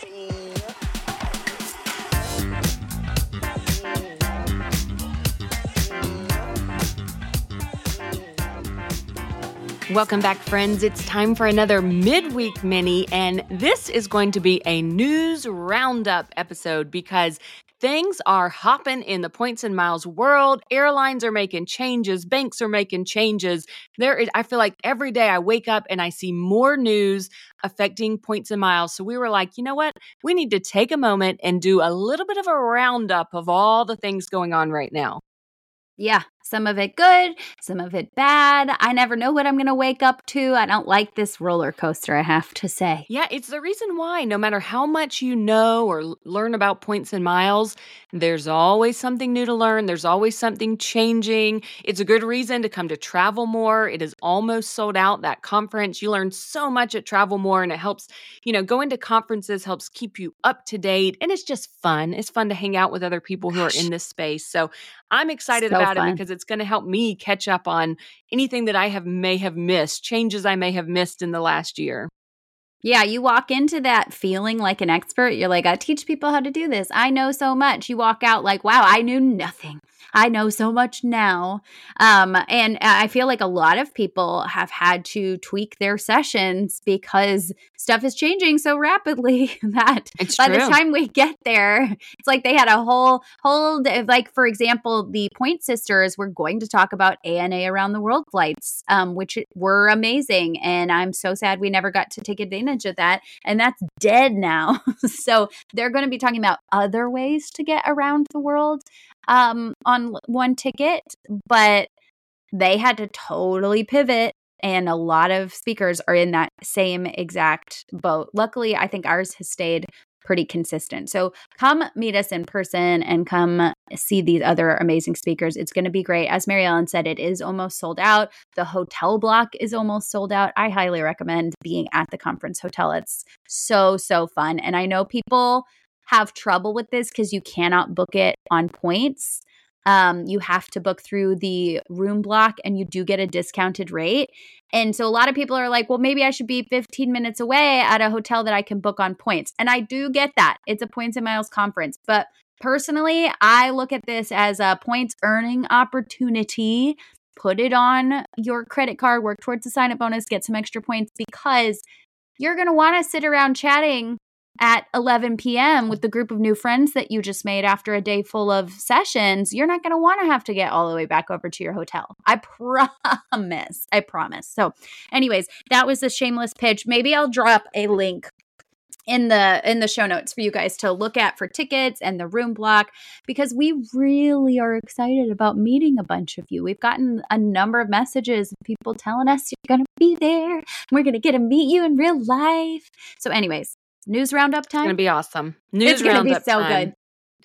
Welcome back, friends. It's time for another midweek mini, and this is going to be a news roundup episode because things are hopping in the points and miles world. Airlines are making changes. Banks are making changes. I feel like every day I wake up and I see more news affecting points and miles. So we were like, you know what? We need to take a moment and do a little bit of a roundup of all the things going on right now. Yeah, some of it good, some of it bad. I never know what I'm going to wake up to. I don't like this roller coaster, I have to say. Yeah, it's the reason why no matter how much you know or learn about points and miles, there's always something new to learn. There's always something changing. It's a good reason to come to Travel More. It is almost sold out, that conference. You learn so much at Travel More, and it helps, going to conferences helps keep you up to date. And it's just fun. It's fun to hang out with other people who are in this space. So I'm excited about it because it's going to help me catch up on anything that I may have missed, changes I may have missed in the last year. Yeah, you walk into that feeling like an expert. You're like, I teach people how to do this. I know so much. You walk out like, wow, I knew nothing. I know so much now. And I feel like a lot of people have had to tweak their sessions because stuff is changing so rapidly that by the time we get there, it's like they had a whole, like, for example, the Point Sisters were going to talk about ANA around the world flights, which were amazing. And I'm so sad we never got to take advantage of that. And that's dead now. So they're going to be talking about other ways to get around the world on one ticket, but they had to totally pivot. And a lot of speakers are in that same exact boat. Luckily, I think ours has stayed pretty consistent. So come meet us in person and come see these other amazing speakers. It's going to be great. As Mary Ellen said, it is almost sold out. The hotel block is almost sold out. I highly recommend being at the conference hotel. It's so fun. And I know people have trouble with this because you cannot book it on points. You have to book through the room block and you do get a discounted rate. And so a lot of people are like, well, maybe I should be 15 minutes away at a hotel that I can book on points. And I do get that. It's a points and miles conference. But personally, I look at this as a points earning opportunity. Put it on your credit card, work towards the sign-up bonus, get some extra points because you're going to want to sit around chatting at 11 p.m. with the group of new friends that you just made after a day full of sessions. You're not going to want to have to get all the way back over to your hotel. I promise. So anyways, that was a shameless pitch. Maybe I'll drop a link in the show notes for you guys to look at for tickets and the room block, because we really are excited about meeting a bunch of you. We've gotten a number of messages of people telling us you're going to be there. We're going to get to meet you in real life. So anyways, news roundup time. It's going to be awesome. It's going to be so good.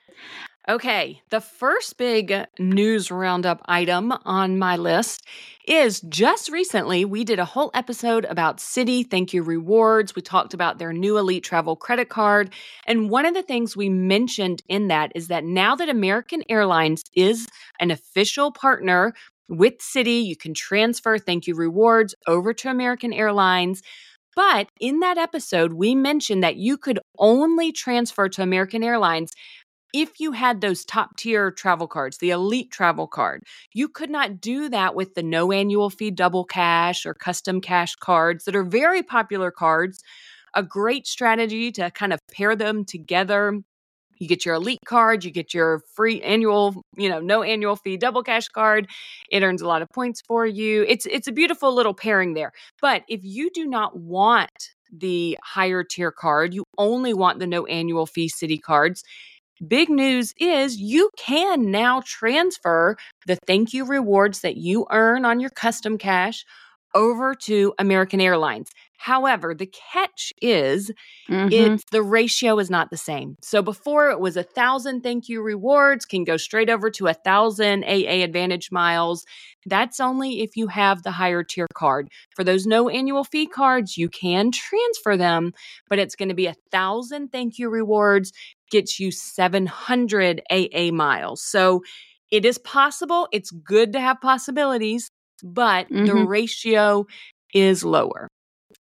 Okay, the first big news roundup item on my list is just recently we did a whole episode about Citi Thank You Rewards. We talked about their new Elite Travel credit card. And one of the things we mentioned in that is that now that American Airlines is an official partner with Citi, you can transfer Thank You Rewards over to American Airlines. But in that episode, we mentioned that you could only transfer to American Airlines if you had those top tier travel cards, the Elite Travel card. You could not do that with the no annual fee double cash or custom cash cards that are very popular cards. A great strategy to kind of pair them together. You get your Elite card, you get your free annual, no annual fee double cash card. It earns a lot of points for you. It's a beautiful little pairing there. But if you do not want the higher tier card, you only want the no annual fee Citi cards, big news is you can now transfer the Thank You Rewards that you earn on your custom cash over to American Airlines. However, the catch is the ratio is not the same. So before it was 1,000 Thank You Rewards can go straight over to 1,000 AA Advantage miles. That's only if you have the higher tier card. For those no annual fee cards, you can transfer them, but it's going to be 1,000 Thank You Rewards gets you 700 AA miles. So it is possible. It's good to have possibilities, but the ratio is lower.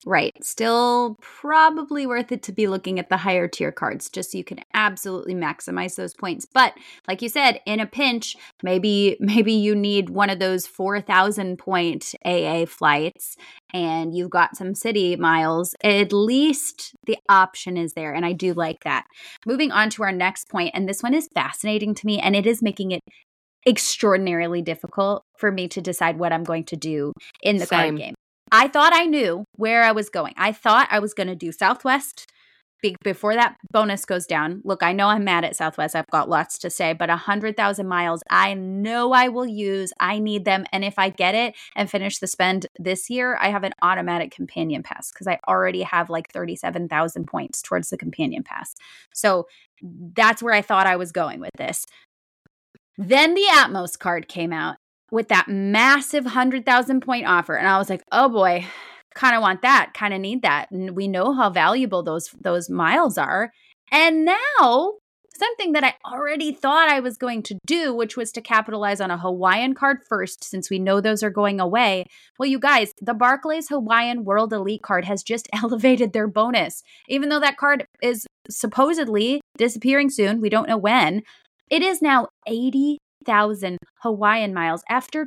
Right. Still probably worth it to be looking at the higher tier cards just so you can absolutely maximize those points. But like you said, in a pinch, maybe you need one of those 4,000 point AA flights and you've got some city miles. At least the option is there. And I do like that. Moving on to our next point, and this one is fascinating to me, and it is making it extraordinarily difficult for me to decide what I'm going to do in the card game. I thought I knew where I was going. I thought I was going to do Southwest before that bonus goes down. Look, I know I'm mad at Southwest. I've got lots to say, but 100,000 miles, I know I will use. I need them. And if I get it and finish the spend this year, I have an automatic companion pass because I already have like 37,000 points towards the companion pass. So that's where I thought I was going with this. Then the Atmos card came out with that massive 100,000 point offer. And I was like, oh boy, kind of want that, kind of need that. And we know how valuable those miles are. And now something that I already thought I was going to do, which was to capitalize on a Hawaiian card first, since we know those are going away. Well, you guys, the Barclays Hawaiian World Elite card has just elevated their bonus. Even though that card is supposedly disappearing soon, we don't know when. It is now 80,000 Hawaiian miles after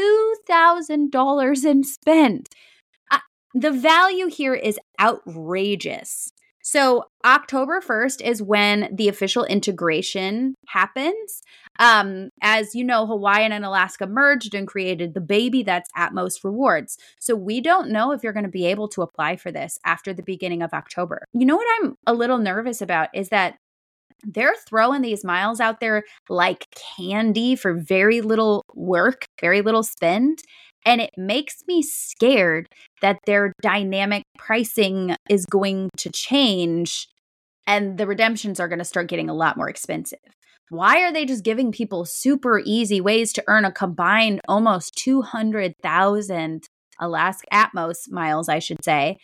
$2,000 in spend. The value here is outrageous. So October 1st is when the official integration happens. As you know, Hawaiian and Alaska merged and created the baby that's Atmos Rewards. So we don't know if you're going to be able to apply for this after the beginning of October. You know what I'm a little nervous about is that they're throwing these miles out there like candy for very little work, very little spend. And it makes me scared that their dynamic pricing is going to change and the redemptions are going to start getting a lot more expensive. Why are they just giving people super easy ways to earn a combined almost 200,000 Alaska Atmos miles, I should say,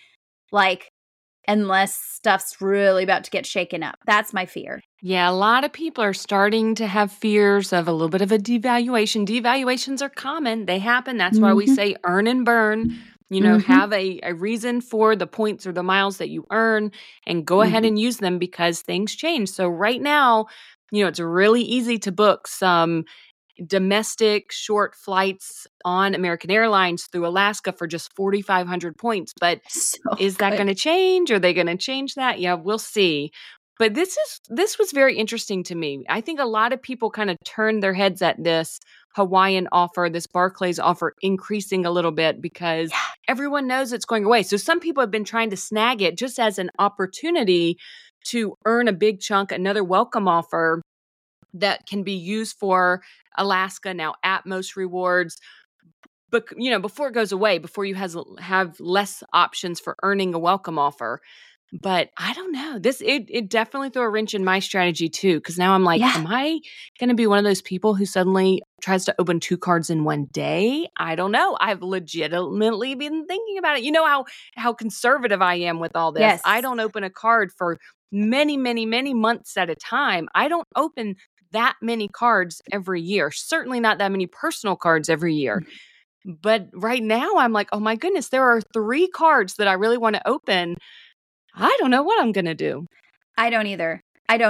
unless stuff's really about to get shaken up? That's my fear. Yeah, a lot of people are starting to have fears of a little bit of a devaluation. Devaluations are common. They happen. That's why we say earn and burn. Have a reason for the points or the miles that you earn and go ahead and use them because things change. So right now, it's really easy to book some domestic short flights on American Airlines through Alaska for just 4,500 points. But is that going to change? Are they going to change that? Yeah, we'll see. But this was very interesting to me. I think a lot of people kind of turned their heads at this Hawaiian offer, this Barclays offer increasing a little bit because everyone knows it's going away. So some people have been trying to snag it just as an opportunity to earn a big chunk, another welcome offer that can be used for Alaska, now Atmos Rewards. But, before it goes away, before you have less options for earning a welcome offer. But I don't know. It definitely threw a wrench in my strategy too, because now I'm like, am I going to be one of those people who suddenly tries to open 2 cards in one day? I don't know. I've legitimately been thinking about it. You know how conservative I am with all this. Yes. I don't open a card for many, many, many months at a time. I don't open that many cards every year. Certainly not that many personal cards every year. But right now I'm like, oh my goodness, there are 3 cards that I really want to open. I don't know what I'm going to do. I don't either.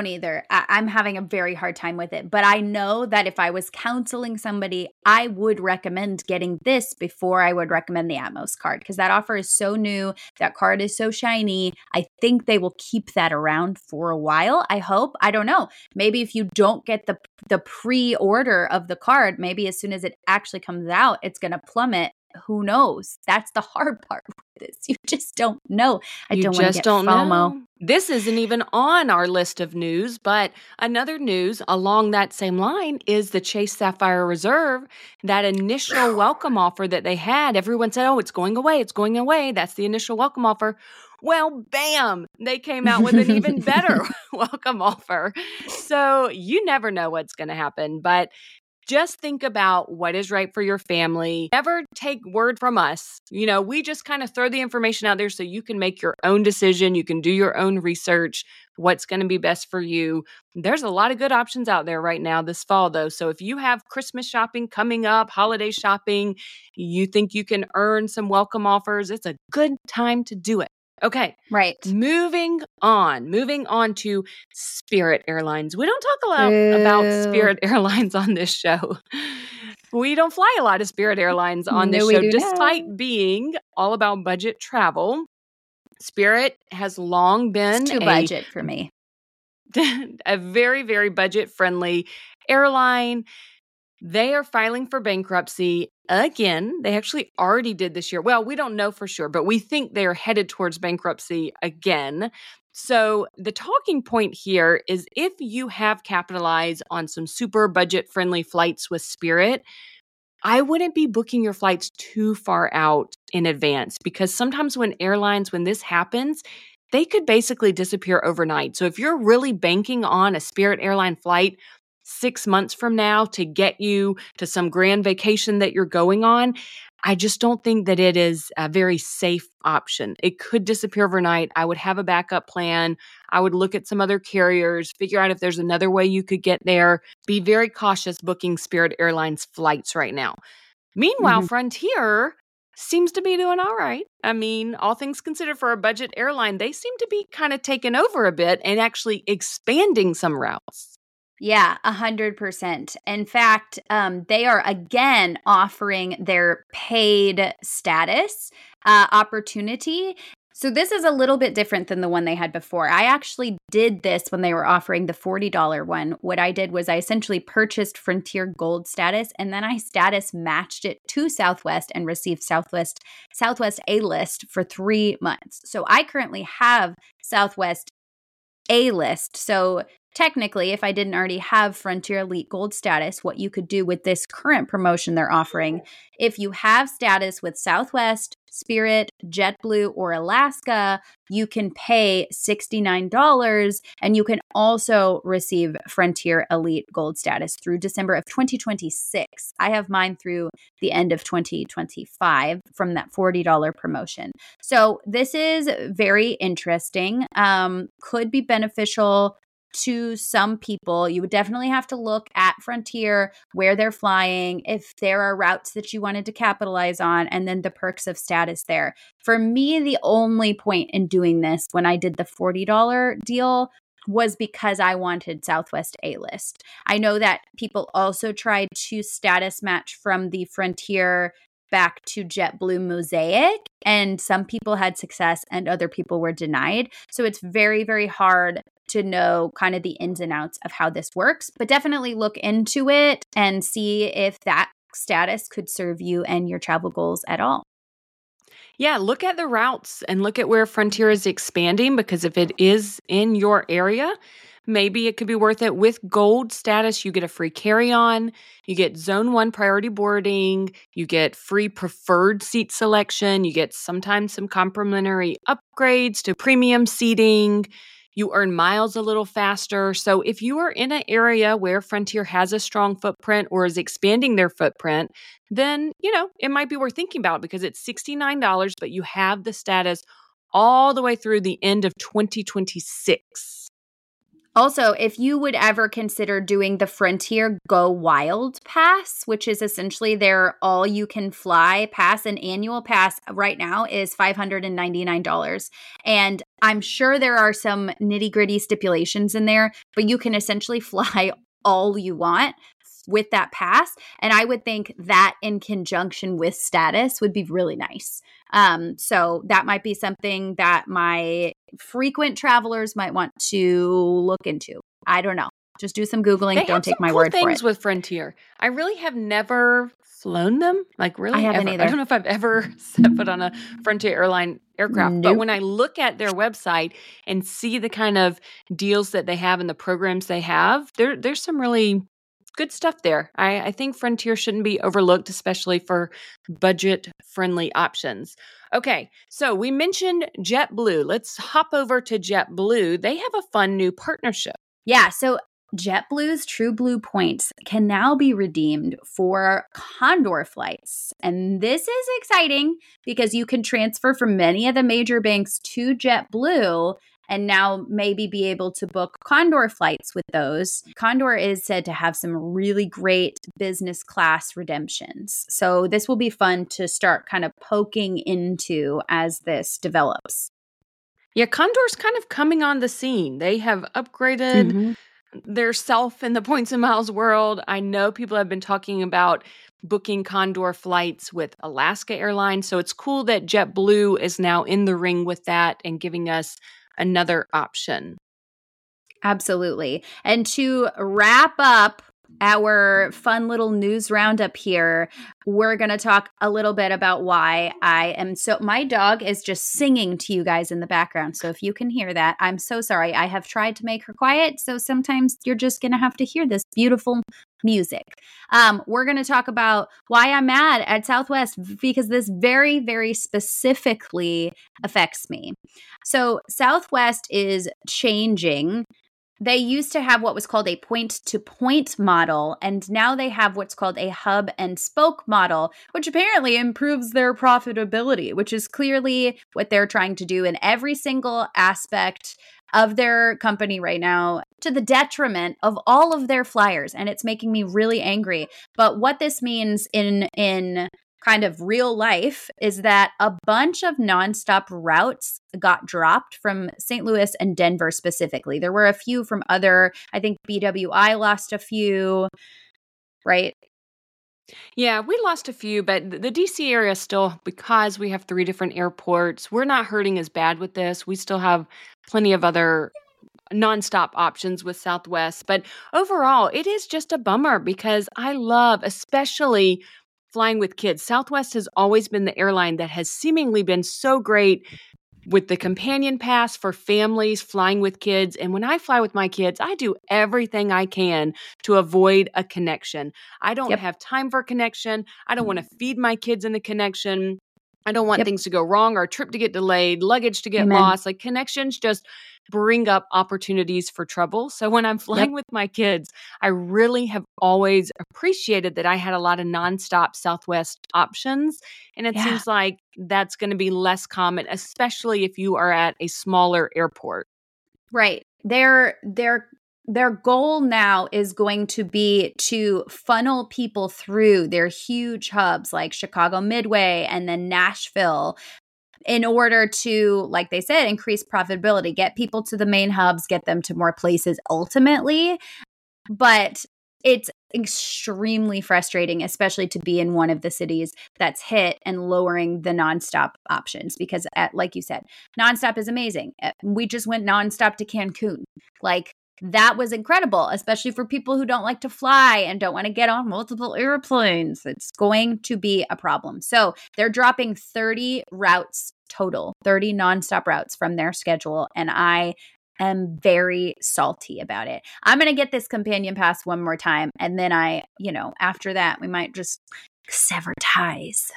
I'm having a very hard time with it. But I know that if I was counseling somebody, I would recommend getting this before I would recommend the Atmos card because that offer is so new. That card is so shiny. I think they will keep that around for a while. I hope. I don't know. Maybe if you don't get the pre-order of the card, maybe as soon as it actually comes out, it's going to plummet. Who knows? That's the hard part with this. You just don't know. I don't want to get FOMO. Know. This isn't even on our list of news, but another news along that same line is the Chase Sapphire Reserve. That initial welcome offer that they had, everyone said, oh, it's going away. It's going away. That's the initial welcome offer. Well, bam, they came out with an even better welcome offer. So you never know what's going to happen, but Just think about what is right for your family. Never take word from us. We just kind of throw the information out there so you can make your own decision. You can do your own research, what's going to be best for you. There's a lot of good options out there right now this fall, though. So if you have Christmas shopping coming up, holiday shopping, you think you can earn some welcome offers, it's a good time to do it. Okay. Right. Moving on to Spirit Airlines. We don't talk a lot about Spirit Airlines on this show. We don't fly a lot of Spirit Airlines on this show, despite being all about budget travel. Spirit has long been too budget for me. A very, very budget-friendly airline. They are filing for bankruptcy again. They actually already did this year. Well, we don't know for sure, but we think they're headed towards bankruptcy again. So the talking point here is if you have capitalized on some super budget-friendly flights with Spirit, I wouldn't be booking your flights too far out in advance, because sometimes when this happens, they could basically disappear overnight. So if you're really banking on a Spirit airline flight 6 months from now to get you to some grand vacation that you're going on, I just don't think that it is a very safe option. It could disappear overnight. I would have a backup plan. I would look at some other carriers, figure out if there's another way you could get there. Be very cautious booking Spirit Airlines flights right now. Meanwhile, Frontier seems to be doing all right. I mean, all things considered, for a budget airline, they seem to be kind of taking over a bit and actually expanding some routes. Yeah, 100%. In fact, they are again offering their paid status opportunity. So this is a little bit different than the one they had before. I actually did this when they were offering the $40 one. What I did was I essentially purchased Frontier Gold status, and then I status matched it to Southwest and received Southwest A-List for 3 months. So I currently have Southwest A-List. So technically, if I didn't already have Frontier Elite Gold status, what you could do with this current promotion they're offering, if you have status with Southwest, Spirit, JetBlue, or Alaska, you can pay $69 and you can also receive Frontier Elite Gold status through December of 2026. I have mine through the end of 2025 from that $40 promotion. So this is very interesting. Could be beneficial to some people. You would definitely have to look at Frontier, where they're flying, if there are routes that you wanted to capitalize on, and then the perks of status there. For me, the only point in doing this when I did the $40 deal was because I wanted Southwest A-List. I know that people also tried to status match from the Frontier back to JetBlue Mosaic, and some people had success and other people were denied. So it's very, very hard to know kind of the ins and outs of how this works, but definitely look into it and see if that status could serve you and your travel goals at all. Yeah, look at the routes and look at where Frontier is expanding, because if it is in your area, maybe it could be worth it. With Gold status, you get a free carry-on, you get Zone 1 priority boarding, you get free preferred seat selection, you get sometimes some complimentary upgrades to premium seating, you earn miles a little faster. So if you are in an area where Frontier has a strong footprint or is expanding their footprint, then, it might be worth thinking about, because it's $69, but you have the status all the way through the end of 2026. Also, if you would ever consider doing the Frontier Go Wild Pass, which is essentially their all-you-can-fly pass, an annual pass right now is $599. And I'm sure there are some nitty-gritty stipulations in there, but you can essentially fly all you want with that pass. And I would think that in conjunction with status would be really nice. So that might be something that my frequent travelers might want to look into. I don't know. Just do some Googling. Don't take my word for it. Things with Frontier. I really have never flown them. Like, really? I haven't either. I don't know if I've ever set foot on a Frontier airline aircraft. Nope. But when I look at their website and see the kind of deals that they have and the programs they have, there's some really good stuff there. I think Frontier shouldn't be overlooked, especially for budget-friendly options. Okay, so we mentioned JetBlue. Let's hop over to JetBlue. They have a fun new partnership. Yeah, so JetBlue's TrueBlue points can now be redeemed for Condor flights. And this is exciting because you can transfer from many of the major banks to JetBlue and now maybe be able to book Condor flights with those. Condor is said to have some really great business class redemptions. So this will be fun to start kind of poking into as this develops. Yeah, Condor's kind of coming on the scene. They have upgraded their self in the points and miles world. I know people have been talking about booking Condor flights with Alaska Airlines. So it's cool that JetBlue is now in the ring with that and giving us another option. Absolutely. And to wrap up our fun little news roundup here, we're going to talk a little bit about why my dog is just singing to you guys in the background. So if you can hear that, I'm so sorry. I have tried to make her quiet. So sometimes you're just going to have to hear this beautiful music. We're going to talk about why I'm mad at Southwest because this very, very specifically affects me. So Southwest is changing. They used to have what was called a point-to-point model, and now they have what's called a hub-and-spoke model, which apparently improves their profitability, which is clearly what they're trying to do in every single aspect of their company right now, to the detriment of all of their flyers, and it's making me really angry. But what this means in kind of real life is that a bunch of nonstop routes got dropped from St. Louis and Denver specifically. There were a few from other, I think BWI lost a few, right? Yeah, we lost a few, but the DC area still, because we have 3 different airports, we're not hurting as bad with this. We still have plenty of other nonstop options with Southwest. But overall, it is just a bummer because I love, especially flying with kids. Southwest has always been the airline that has seemingly been so great with the companion pass for families flying with kids. And when I fly with my kids, I do everything I can to avoid a connection. I don't have time for a connection. I don't want to feed my kids in the connection. I don't want things to go wrong, our trip to get delayed, luggage to get lost. Like connections just bring up opportunities for trouble. So when I'm flying with my kids, I really have always appreciated that I had a lot of nonstop Southwest options. And it seems like that's going to be less common, especially if you are at a smaller airport. Right. Their goal now is going to be to funnel people through their huge hubs like Chicago Midway and then Nashville in order to, like they said, increase profitability, get people to the main hubs, get them to more places ultimately. But it's extremely frustrating, especially to be in one of the cities that's hit and lowering the nonstop options because, like you said, nonstop is amazing. We just went nonstop to Cancun. Like, that was incredible, especially for people who don't like to fly and don't want to get on multiple airplanes. It's going to be a problem. So they're dropping 30 routes total, 30 nonstop routes from their schedule. And I am very salty about it. I'm going to get this companion pass one more time. And then after that, we might just sever ties.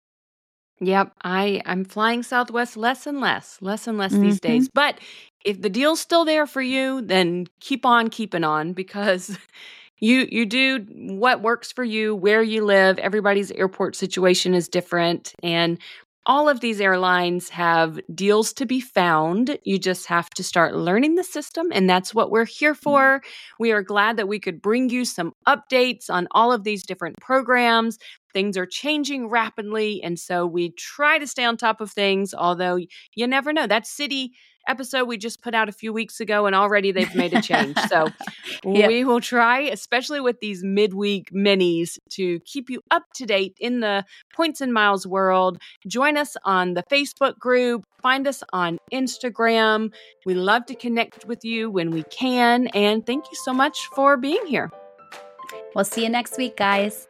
Yep, I'm flying Southwest less and less these days. But if the deal's still there for you, then keep on keeping on because you do what works for you, where you live. Everybody's airport situation is different. And all of these airlines have deals to be found. You just have to start learning the system, and that's what we're here for. We are glad that we could bring you some updates on all of these different programs. Things are changing rapidly, and so we try to stay on top of things, although you never know. That City episode we just put out a few weeks ago, and already they've made a change. So we will try, especially with these midweek minis, to keep you up to date in the Points and Miles world. Join us on the Facebook group. Find us on Instagram. We love to connect with you when we can, and thank you so much for being here. We'll see you next week, guys.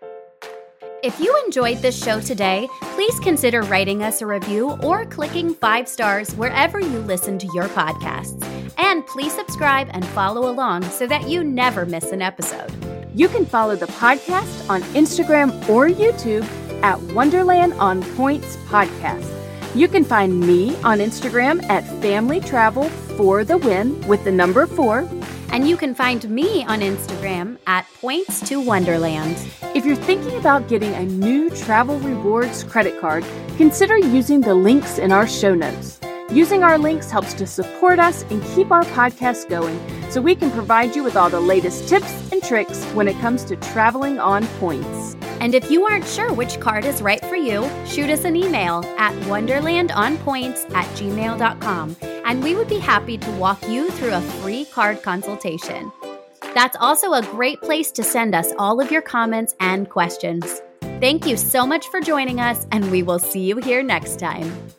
If you enjoyed this show today, please consider writing us a review or clicking 5 stars wherever you listen to your podcasts. And please subscribe and follow along so that you never miss an episode. You can follow the podcast on Instagram or YouTube at Wonderland on Points Podcast. You can find me on Instagram at Family Travel for the Win with the number 4. And you can find me on Instagram at Points2Wonderland. If you're thinking about getting a new Travel Rewards credit card, consider using the links in our show notes. Using our links helps to support us and keep our podcast going, so we can provide you with all the latest tips and tricks when it comes to traveling on points. And if you aren't sure which card is right for you, shoot us an email at wonderlandonpoints@gmail.com, and we would be happy to walk you through a free card consultation. That's also a great place to send us all of your comments and questions. Thank you so much for joining us, and we will see you here next time.